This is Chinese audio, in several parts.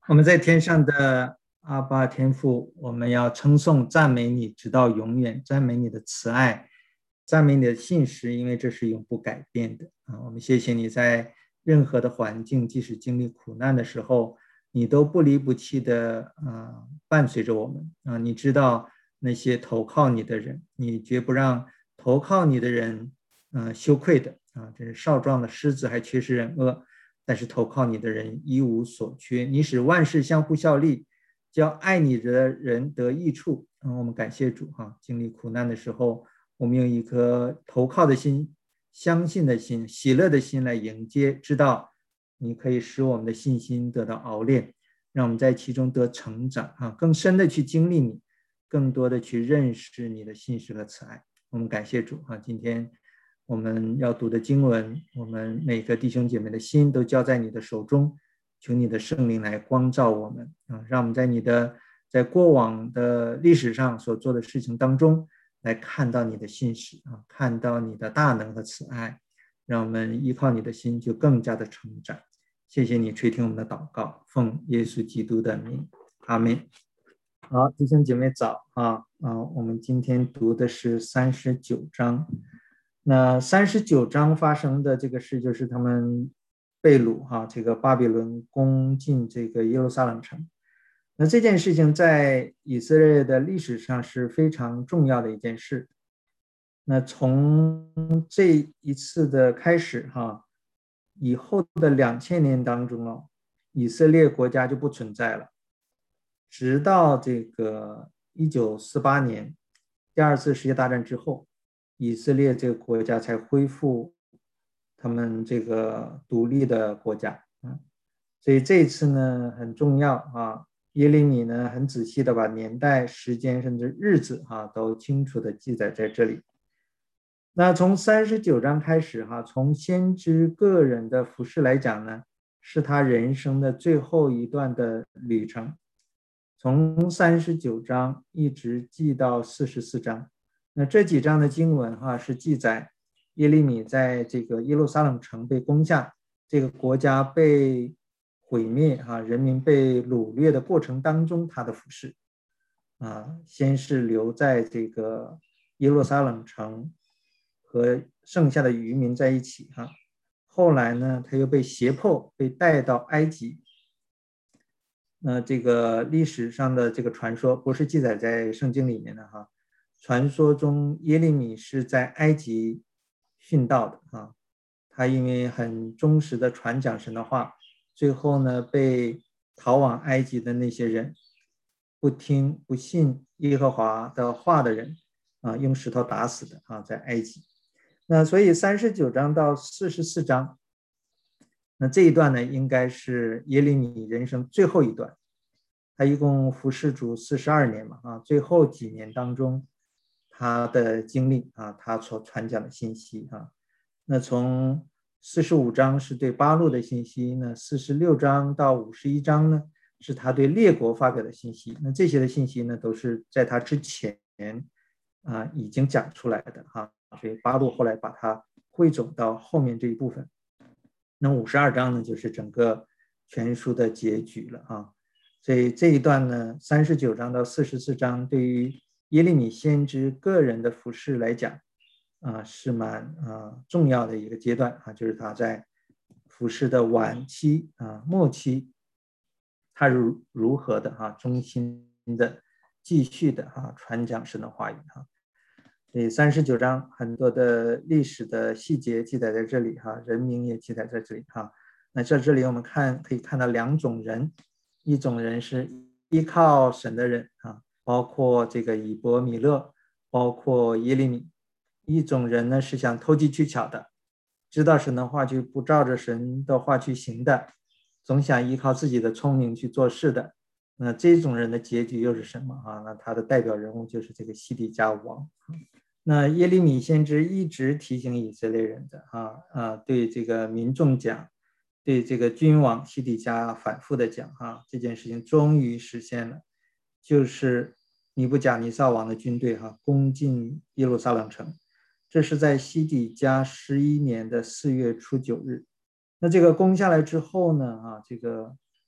我们在天上的阿爸天父，我们要称颂赞美你，直到永远，赞美你的慈爱，赞美你的信实，因为这是永不改变的啊！我们谢谢你在任何的环境，即使经历苦难的时候，你都不离不弃的伴随着我们啊！你知道那些投靠你的人，你绝不让投靠你的人羞愧的啊！这是少壮的狮子还缺失忍恶。但是投靠你的人一无所缺，你使万事相互效力，叫爱你的人得益处。我们感谢主哈！经历苦难的时候，我们用一颗投靠的心、相信的心、喜乐的心来迎接，知道你可以使我们的信心得到熬炼，让我们在其中得成长啊，更深的去经历你，更多的去认识你的信实和慈爱。我们感谢主啊！今天我们要读的经文，我们每个弟兄姐妹的心都交在你的手中，求你的圣灵来光照我们啊，让我们在过往的历史上所做的事情当中，来看到你的信实啊，看到你的大能和慈爱，让我们依靠你的心就更加的成长。谢谢你垂听我们的祷告，奉耶稣基督的名，阿门。好，弟兄姐妹早我们今天读的是39章。那39章发生的这个事，就是他们被掳这个巴比伦攻进这个耶路撒冷城。那这件事情在以色列的历史上是非常重要的一件事。那从这一次的开始以后的2000年当中以色列国家就不存在了。直到这个1948年第二次世界大战之后，以色列这个国家才恢复他们这个独立的国家所以这一次呢很重要耶利米呢很仔细的把年代、时间甚至日子都清楚的记载在这里。那从39章开始从先知个人的服事来讲呢，是他人生的最后一段的旅程。从39章一直记到44章，那这几章的经文是记载耶利米在这个耶路撒冷城被攻下，这个国家被毁灭人民被掳掠的过程当中他的服事先是留在这个耶路撒冷城和剩下的渔民在一起后来呢他又被胁迫被带到埃及。那这个历史上的这个传说不是记载在圣经里面的传说中耶利米是在埃及殉道的他因为很忠实的传讲神的话，最后呢被逃往埃及的那些人不听不信耶和华的话的人用石头打死的在埃及。那所以39章到44章，那这一段呢应该是耶利米人生最后一段。他一共服侍主42年最后几年当中他的经历他所传讲的信息那从45章是对八路的信息，那46章到51章呢是他对列国发表的信息。那这些的信息呢都是在他之前已经讲出来的所以八路后来把它汇总到后面这一部分。那52章呢就是整个全书的结局了所以这一段呢39章到44章对于耶利米先知个人的服事来讲是蛮重要的一个阶段就是他在服事的晚期末期，他如何的忠心的继续的传讲神的话语所以39章很多的历史的细节记载在这里人名也记载在这里那在这里我们可以看到两种人，一种人是依靠神的人包括这个以伯米勒，包括耶利米；一种人呢是想投机取巧的，知道神的话就不照着神的话去行的，总想依靠自己的聪明去做事的。那这种人的结局又是什么那他的代表人物就是这个西底家王。那耶利米先知一直提醒以色列人的对这个民众讲，对这个君王西底家反复的讲这件事情终于实现了，就是尼布甲尼撒王的军队攻进耶路撒冷城，这是在西底家11年的4月初9日。那这个攻下来之后呢这个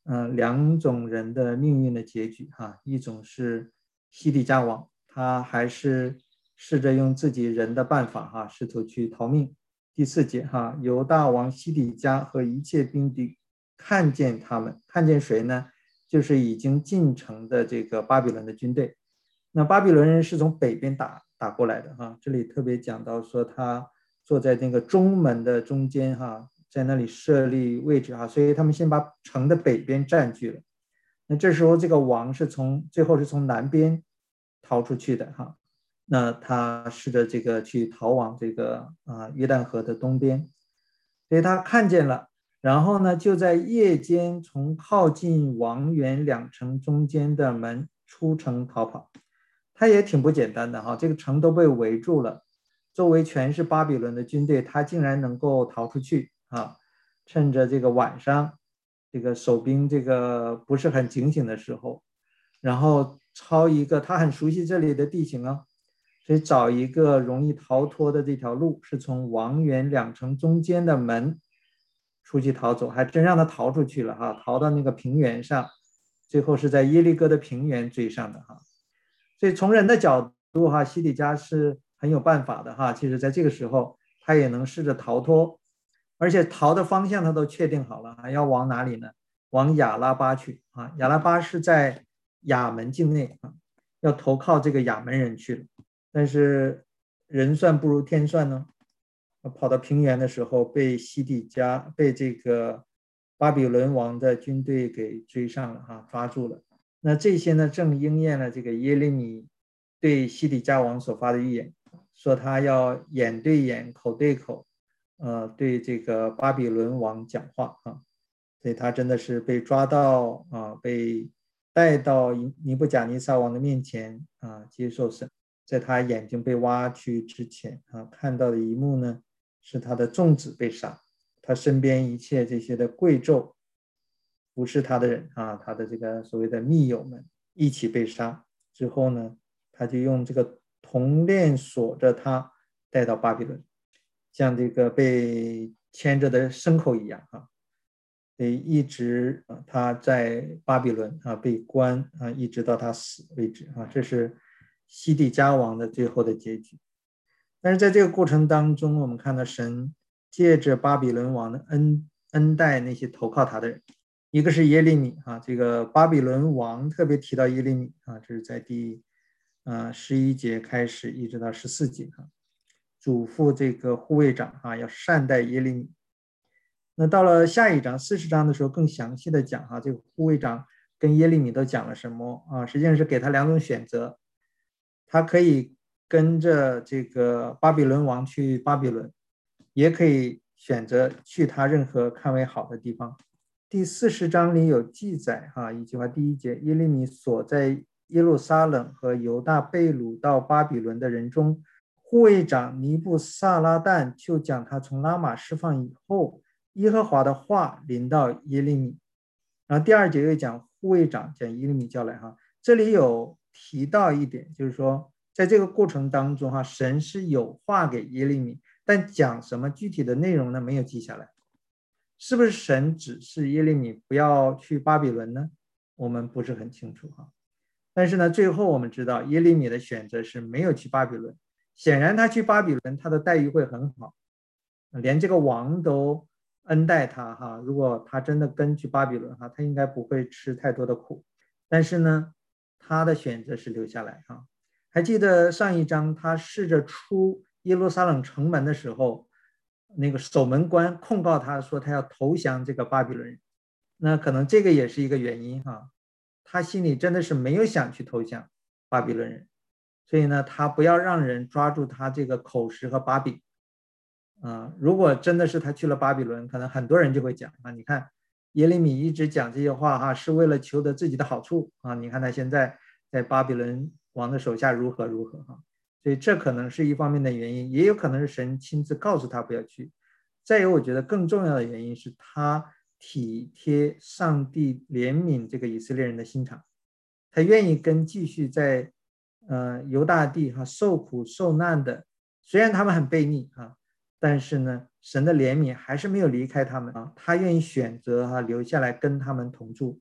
两种人的命运的结局哈，一种是西底家王，他还是试着用自己人的办法哈，试图去逃命。第4节哈，犹大王西底家和一切兵丁看见他们，看见谁呢？就是已经进城的这个巴比伦的军队。那巴比伦人是从北边打过来的哈，这里特别讲到说他坐在那个中门的中间哈，在那里设立位置哈，所以他们先把城的北边占据了。那这时候这个王是最后是从南边逃出去的哈，那他试着这个去逃往这个约旦河的东边，所以他看见了，然后呢就在夜间从靠近王园2城中间的门出城逃跑。他也挺不简单的哈，这个城都被围住了，周围全是巴比伦的军队，他竟然能够逃出去啊！趁着这个晚上，这个守兵这个不是很警醒的时候，然后抄一个他很熟悉这里的地形啊，所以找一个容易逃脱的这条路，是从王园2城中间的门出去逃走，还真让他逃出去了哈，逃到那个平原上，最后是在耶利哥的平原追上的哈。所以从人的角度哈，西底家是很有办法的哈。其实在这个时候，他也能试着逃脱，而且逃的方向他都确定好了，要往哪里呢？往亚拉巴去啊。亚拉巴是在亚门境内啊，要投靠这个亚门人去了。但是人算不如天算呢，跑到平原的时候被这个巴比伦王的军队给追上了哈，抓住了。那这些呢，正应验了这个耶利米对西底家王所发的预言，说他要眼对眼、口对口，对这个巴比伦王讲话啊。所以他真的是被抓到啊，被带到尼布甲尼撒王的面前啊，接受审。在他眼睛被挖去之前啊，看到的一幕呢，是他的众子被杀，他身边一切这些的贵胄不是他的人啊，他的这个所谓的密友们一起被杀之后呢，他就用这个铜链锁着他，带到巴比伦，像这个被牵着的牲口一样啊，得一直他在巴比伦啊被关啊，一直到他死为止啊，这是西底家王的最后的结局。但是在这个过程当中，我们看到神借着巴比伦王的恩待那些投靠他的人。一个是耶利米啊，这个巴比伦王特别提到耶利米啊，这是在第11节开始一直到14节啊，嘱咐这个护卫长啊要善待耶利米。那到了下一章40章的时候，更详细的讲这个护卫长跟耶利米都讲了什么啊？实际上是给他2种选择，他可以跟着这个巴比伦王去巴比伦，也可以选择去他任何看为好的地方。第40章里有记载一句话，第1节，耶利米所在耶路撒冷和犹大被掳到巴比伦的人中，护卫长尼布撒拉旦就将他从拉玛释放以后，耶和华的话临到耶利米。然后第2节又讲护卫长将耶利米叫来这里有提到一点，就是说在这个过程当中神是有话给耶利米，但讲什么具体的内容呢？没有记下来。是不是神指示耶利米不要去巴比伦呢？我们不是很清楚但是呢，最后我们知道耶利米的选择是没有去巴比伦。显然他去巴比伦，他的待遇会很好，连这个王都恩待他如果他真的跟去巴比伦他应该不会吃太多的苦。但是呢，他的选择是留下来还记得上一章他试着出耶路撒冷城门的时候，那个守门官控告他说他要投降这个巴比伦人，那可能这个也是一个原因他心里真的是没有想去投降巴比伦人，所以呢，他不要让人抓住他这个口实和把柄如果真的是他去了巴比伦，可能很多人就会讲你看耶利米一直讲这些话是为了求得自己的好处你看他现在在巴比伦王的手下如何如何所以这可能是一方面的原因，也有可能是神亲自告诉他不要去。再有，我觉得更重要的原因是他体贴上帝怜悯这个以色列人的心肠，他愿意跟继续在犹大地受苦受难的，虽然他们很悖逆但是呢，神的怜悯还是没有离开他们他愿意选择留下来跟他们同住。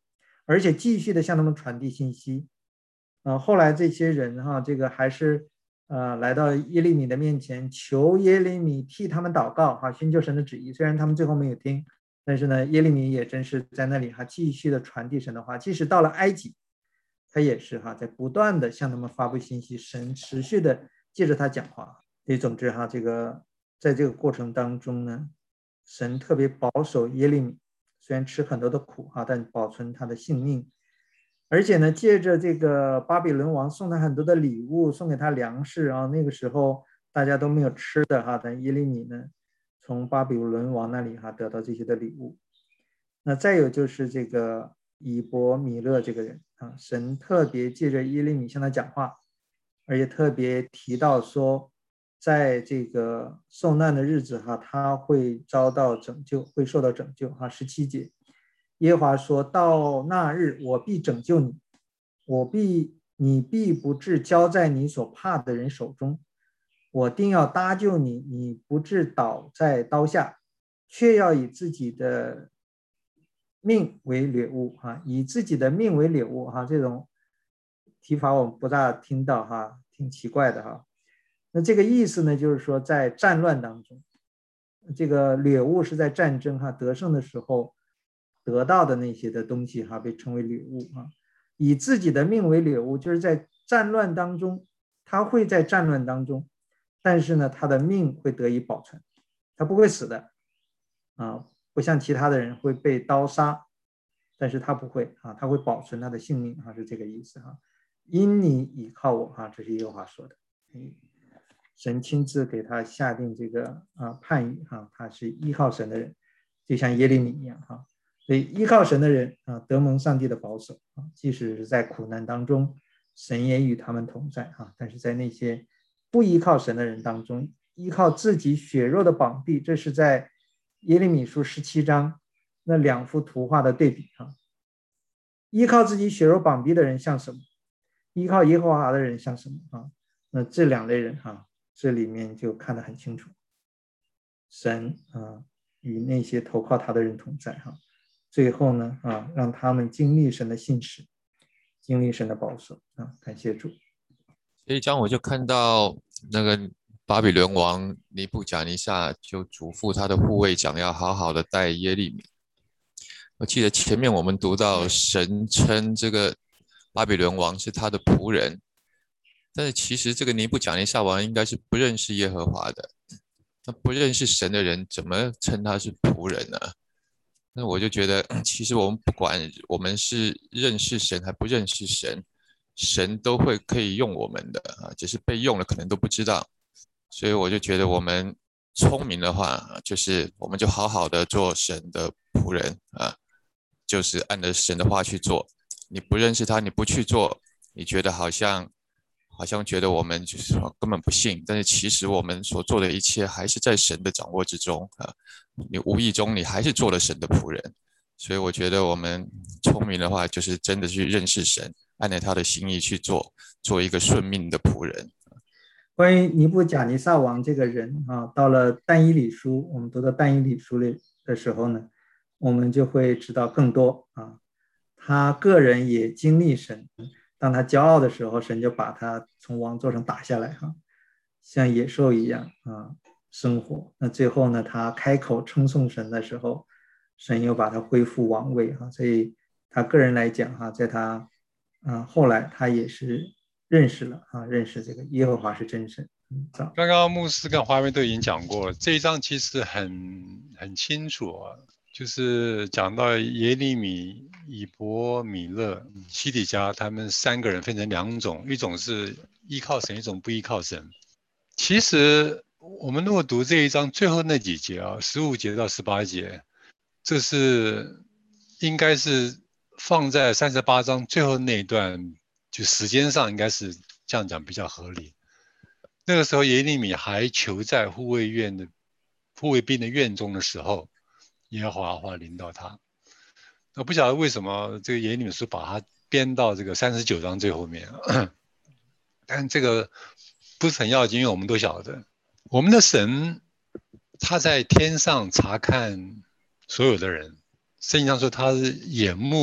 而且继续的向他们传递信息。后来这些人这个还是来到耶利米的面前，求耶利米替他们祷告寻求神的旨意。虽然他们最后没有听，但是呢，耶利米也真是在那里继续的传递神的话。即使到了埃及，他也是在不断的向他们发布信息，神持续的借着他讲话。所以总之这个在这个过程当中呢，神特别保守耶利米，虽然吃很多的苦但保存他的性命。而且呢，借着这个巴比伦王送他很多的礼物，送给他粮食那个时候大家都没有吃的但耶利米呢，从巴比伦王那里得到这些的礼物。那再有就是这个以伯米勒这个人神特别借着耶利米向他讲话，而且特别提到说，在这个受难的日子他会遭到拯救，会受到拯救17节。耶和华说，到那日我必拯救你，你必不至交在你所怕的人手中，我定要搭救你，你不至倒在刀下，却要以自己的命为掠物以自己的命为掠物这种提法我们不大听到挺奇怪的那这个意思呢，就是说在战乱当中，这个掠物是在战争得胜的时候得到的那些的东西被称为掠物以自己的命为掠物，就是在战乱当中，他会在战乱当中，但是呢，他的命会得以保存，他不会死的不像其他的人会被刀杀，但是他不会他会保存他的性命是这个意思因你倚靠我这是耶和华说的。神亲自给他下定这个判语他是依靠神的人，就像耶利米一样所以依靠神的人得蒙上帝的保守即使是在苦难当中，神也与他们同在但是在那些不依靠神的人当中，依靠自己血肉的膀臂，这是在耶利米书17章那2幅图画的对比依靠自己血肉膀臂的人像什么？依靠耶和华的人像什么那这2类人这里面就看得很清楚，神与那些投靠他的人同在最后呢让他们经历神的信实，经历神的保守感谢主。 这一章我就看到那个巴比伦王尼布甲尼撒就嘱咐他的护卫长要好好的待耶利米。我记得前面我们读到神称这个巴比伦王是他的仆人，但是其实这个尼布甲尼撒王应该是不认识耶和华的，那不认识神的人怎么称他是仆人呢？那我就觉得其实我们不管我们是认识神还不认识神，神都会可以用我们的只是被用了可能都不知道。所以我就觉得我们聪明的话就是我们就好好的做神的仆人就是按着神的话去做。你不认识他，你不去做，你觉得好像觉得我们就是根本不信，但是其实我们所做的一切还是在神的掌握之中你无意中你还是做了神的仆人。所以我觉得我们聪明的话就是真的去认识神，按照他的心意去做，做一个顺命的仆人。 关于尼布甲尼撒王这个人到了但以理书，我们读到但以理书的时候呢，我们就会知道更多他个人也经历神，当他骄傲的时候，神就把他从王座上打下来像野兽一样生活。那最后呢，他开口称颂神的时候，神又把他恢复王位所以他个人来讲在他后来他也是认识了认识这个耶和华是真神。 刚刚牧师跟华为都已经讲过了，这一章其实很清楚就是讲到耶利米、以伯米勒、西底家他们3个人分成2种，一种是依靠神，一种不依靠神。其实我们如果读这一章最后那几节15节到18节，这是应该是放在38章最后那一段，就时间上应该是这样讲比较合理。那个时候耶利米还囚在护卫兵的院中的时候，耶和华临到他。我不晓得为什么这个耶利米书把它编到这个39章最后面但这个不是很要紧，因为我们都晓得我们的神他在天上查看所有的人，圣经上说他是眼目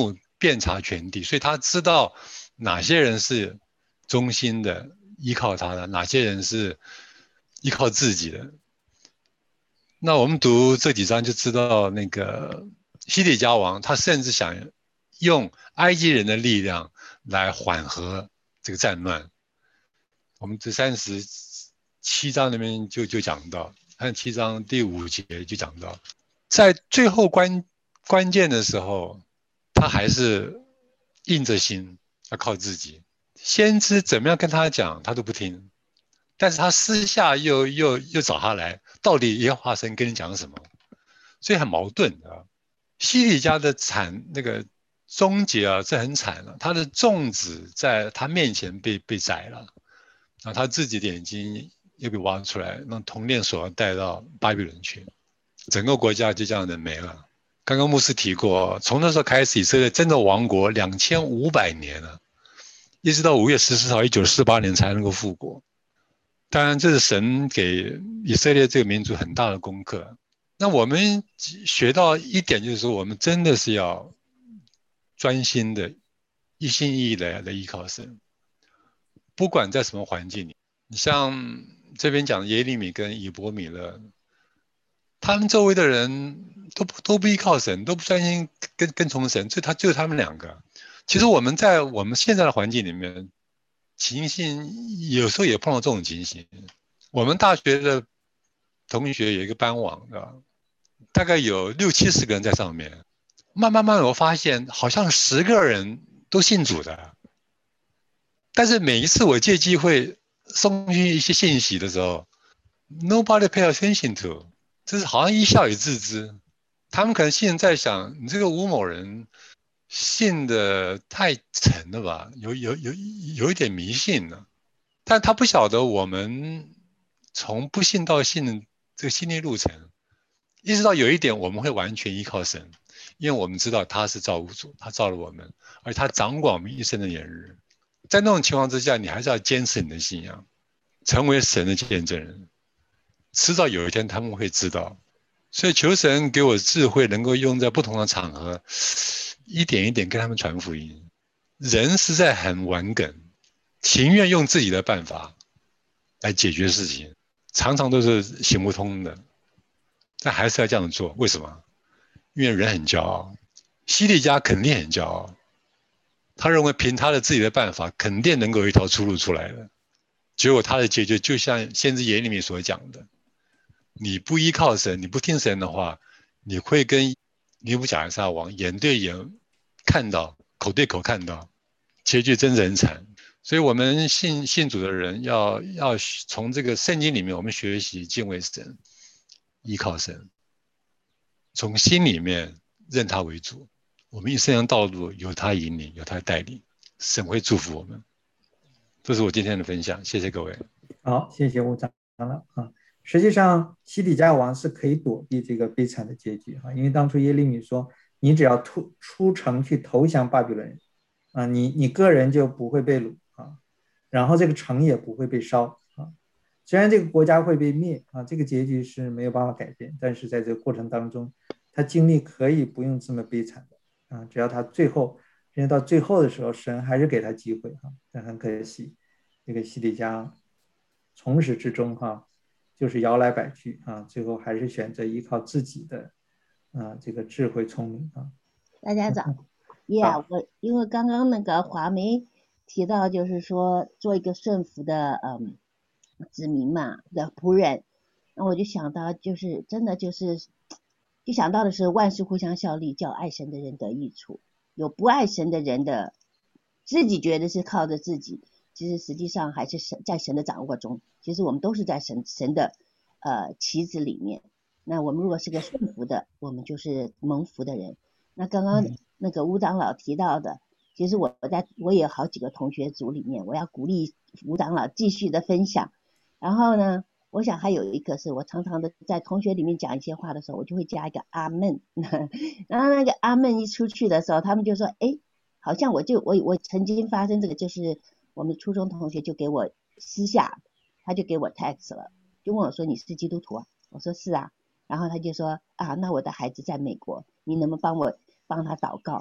遍察全地，所以他知道哪些人是忠心的依靠他的，哪些人是依靠自己的。那我们读这几章就知道，那个西底家王他甚至想用埃及人的力量来缓和这个战乱。我们这37章里面就讲到，37章第5节就讲到，在最后关键的时候，他还是硬着心要靠自己。先知怎么样跟他讲，他都不听，但是他私下又找他来，到底耶和华神跟你讲什么？所以很矛盾啊。西底家的那个终结啊，这很惨了。他的众子在他面前被宰了，然后他自己的眼睛又被挖出来，让铜链锁带到巴比伦去，整个国家就这样的没了。刚刚牧师提过，从那时候开始，以色列真的亡国2500年了，一直到5月14号1948年才能够复国。当然，这是神给以色列这个民族很大的功课。那我们学到一点就是说，我们真的是要专心的、一心一意的依靠神，不管在什么环境里。你像这边讲的耶利米跟以伯米勒，他们周围的人都不依靠神，都不专心跟从神，所以就是他们两个。其实我们在我们现在的环境里面，情形有时候也碰到这种情形。我们大学的同学有一个班网的，大概有60-70个人在上面。慢慢我发现，好像10个人都信主的。但是每一次我借机会送去一些信息的时候 ，nobody pay attention to， 就是好像一笑以自之。他们可能心里在想，你这个吴某人信的太沉了吧，有一点迷信了。但他不晓得我们从不信到信的这个心理路程，一直到有一点我们会完全依靠神，因为我们知道他是造物主，他造了我们，而他掌管我们一生的年日。在那种情况之下，你还是要坚持你的信仰，成为神的见证人。迟早有一天他们会知道，所以求神给我智慧，能够用在不同的场合，一点一点跟他们传福音。人实在很顽梗，情愿用自己的办法来解决事情，常常都是行不通的。但还是要这样做，为什么？因为人很骄傲，西底家肯定很骄傲，他认为凭他的自己的办法，肯定能够有一条出路出来的。结果他的结局就像先知耶利米所讲的，你不依靠神，你不听神的话，你会跟尼布甲尼撒王眼对眼看到，口对口看到，结局真是很惨。所以我们信主的人要从这个圣经里面，我们学习敬畏神，依靠神，从心里面认他为主。我们一生的道路有他引领，有他带领，神会祝福我们。这是我今天的分享，谢谢各位。 好，谢谢吴长老啊。实际上，西底家王是可以躲避这个悲惨的结局哈，因为当初耶利米说，你只要出城去投降巴比伦人啊，你个人就不会被掳啊，然后这个城也不会被烧啊。虽然这个国家会被灭啊，这个结局是没有办法改变，但是在这个过程当中，他经历可以不用这么悲惨的啊，只要他到最后的时候，神还是给他机会哈，但很可惜，这个西底家从始至终哈，就是摇来摆去啊，最后还是选择依靠自己的这个智慧聪明啊。 大家早我因为刚刚那个华梅提到，就是说做一个顺服的子民嘛的仆人，那我就想到就是真的就想到的是万事互相效力，叫爱神的人得益处。有不爱神的人的自己觉得是靠着自己，其实实际上还是在神的掌握中。其实我们都是在神的旗子里面。那我们如果是个顺服的，我们就是蒙福的人。那刚刚那个吴长老提到的，其实我也有好几个同学组里面，我要鼓励吴长老继续的分享。然后呢，我想还有一个是我常常的在同学里面讲一些话的时候，我就会加一个阿门。然后那个阿门一出去的时候，他们就说，哎，好像我曾经发生这个，就是我们初中同学就给我私下，他就给我 text 了，就问我说，你是基督徒啊？我说是啊。然后他就说啊，那我的孩子在美国，你能不能帮他祷告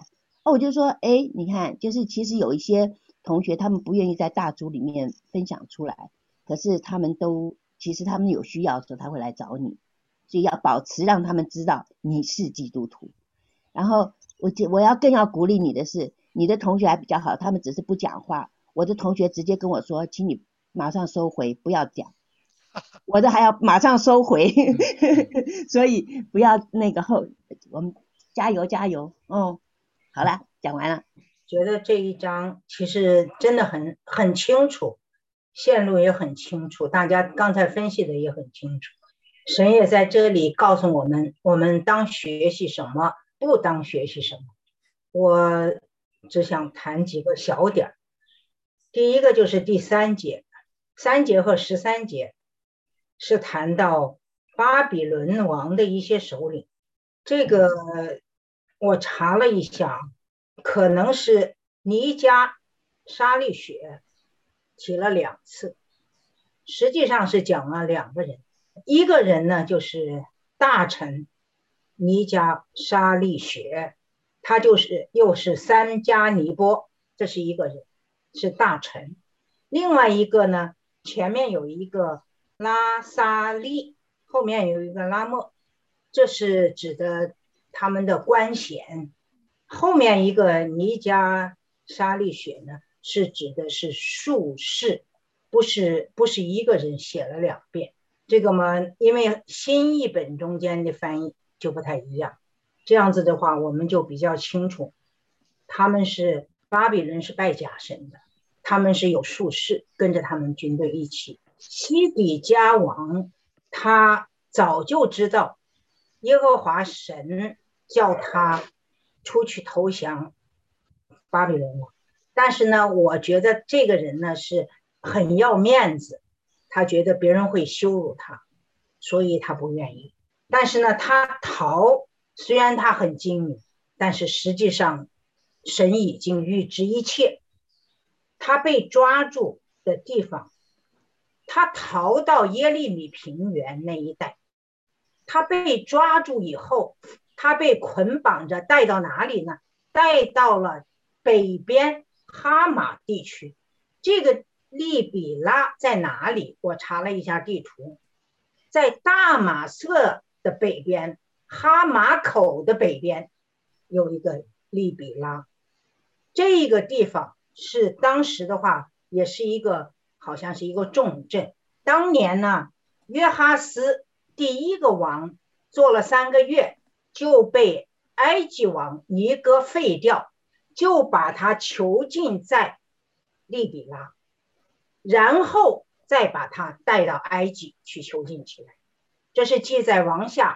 我就说，你看，就是其实有一些同学他们不愿意在大组里面分享出来，可是其实他们有需要的时候他会来找你，所以要保持让他们知道你是基督徒。然后我要更要鼓励你的是，你的同学还比较好，他们只是不讲话。我的同学直接跟我说，请你马上收回，不要讲。我的还要马上收回，所以不要我们加油加油。好了，讲完了。 觉得这一章其实真的很清楚，线路也很清楚，大家刚才分析的也很清楚。神也在这里告诉我们，我们当学习什么，不当学习什么。我只想谈几个小点。第一个就是第3节，3节和13节是谈到巴比伦王的一些首领。这个我查了一下，可能是尼加沙利雪提了2次，实际上是讲了2个人。一个人呢就是大臣尼加沙利雪，他又是三加尼波，这是一个人，是大臣。另外一个呢，前面有一个拉萨利，后面有一个拉莫，这是指的他们的官衔。后面一个尼加沙利雪呢，是指的是术士，不是一个人写了2遍。这个嘛，因为新译本中间的翻译就不太一样，这样子的话我们就比较清楚，巴比伦是拜假神的，他们是有术士跟着他们军队一起。西底家王他早就知道耶和华神叫他出去投降巴比伦王，但是呢，我觉得这个人呢是很要面子，他觉得别人会羞辱他，所以他不愿意。但是呢，他逃，虽然他很精明，但是实际上神已经预知一切。他被抓住的地方，他逃到耶利米平原那一带。他被抓住以后，他被捆绑着带到哪里呢？带到了北边哈马地区。这个利比拉在哪里？我查了一下地图，在大马色的北边，哈马口的北边有一个利比拉。这个地方是当时的话也是好像是一个重镇。当年呢，约哈斯第1个王做了3个月，就被埃及王尼哥废掉，就把他囚禁在利比拉，然后再把他带到埃及去囚禁起来。这是记在王下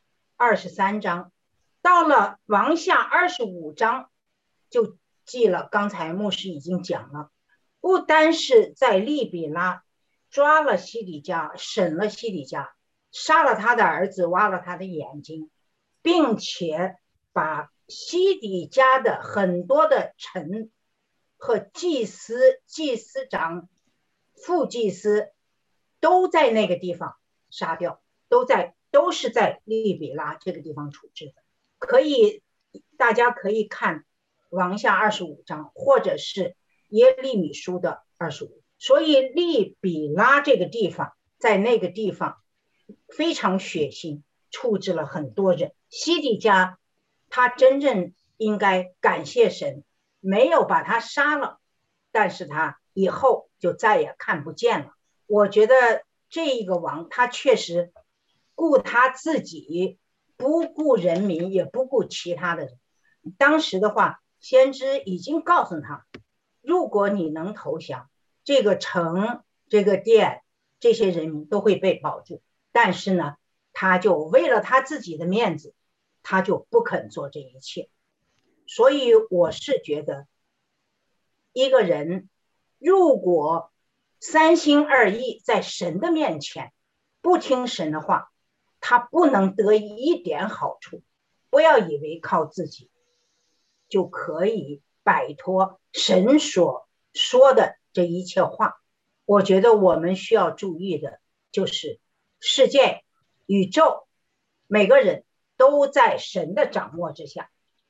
23章。到了王下25章就记了，刚才牧师已经讲了，不单是在利比拉抓了西底家，审了西底家，杀了他的儿子，挖了他的眼睛，并且把西底家的很多的臣和祭司、祭司长、副祭司都在那个地方杀掉，都是在利比拉这个地方处置的。大家可以看王下25章，或者是耶利米书的25。所以利比拉这个地方，在那个地方非常血腥，处置了很多人。西底家他真正应该感谢神，没有把他杀了，但是他以后就再也看不见了。我觉得这一个王他确实顾他自己，不顾人民，也不顾其他的人。当时的话，先知已经告诉他，如果你能投降，这个城、这个殿、这些人民都会被保住。但是呢，他就为了他自己的面子，他就不肯做这一切。所以我是觉得，一个人如果3心2意，在神的面前不听神的话，他不能得一点好处。不要以为靠自己就可以摆脱神所说的这一切话。我觉得我们需要注意的就是世界、宇宙，每个人都在神的掌握之下。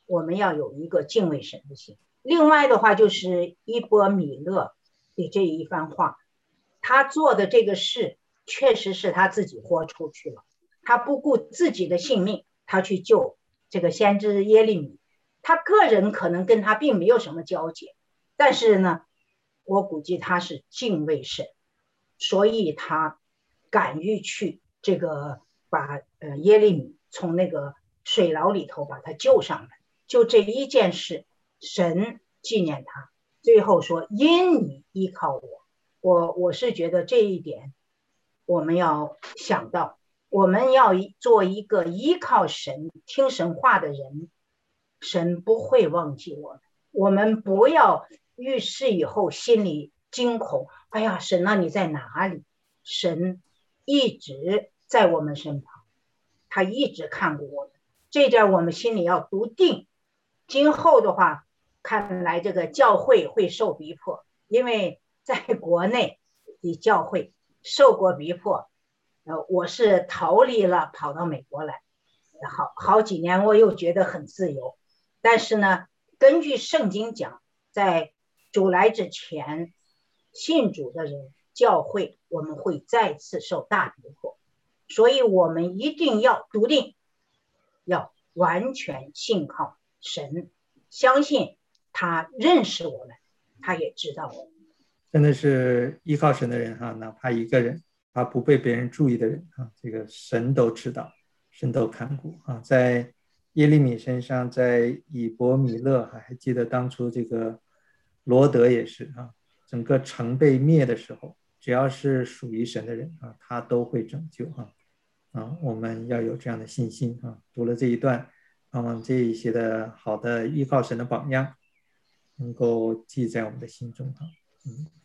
我们要有一个敬畏神的心。另外的话就是伊波米勒的这一番话，他做的这个事确实是他自己豁出去了，他不顾自己的性命，他去救这个先知耶利米。他个人可能跟他并没有什么交集，但是呢，我估计他是敬畏神，所以他敢于去这个把耶利米从那个水牢里头把他救上来。就这一件事，神纪念他，最后说因你依靠我是觉得这一点我们要想到，我们要做一个依靠神听神话的人，神不会忘记我们。我们不要遇事以后心里惊恐，哎呀，神啊，你在哪里？神一直在我们身旁，他一直看过我们，这点我们心里要笃定。今后的话，看来这个教会会受逼迫，因为在国内的教会受过逼迫。我是逃离了，跑到美国来，好几年，我又觉得很自由。但是呢，根据圣经讲，在主来之前，信主的人教会我们会再次受大逼迫，所以我们一定要笃定，要完全信靠神，相信他认识我们，他也知道我们。 真的是依靠神的人哈，哪怕一个人，他不被别人注意的人啊，这个神都知道，神都看顾啊。在耶利米身上，在以伯米勒，还记得当初这个罗德也是啊，整个城被灭的时候，只要是属于神的人啊，他都会拯救啊。我们要有这样的信心啊。读了这一段，盼望这一些的好的依靠神的榜样能够记在我们的心中啊。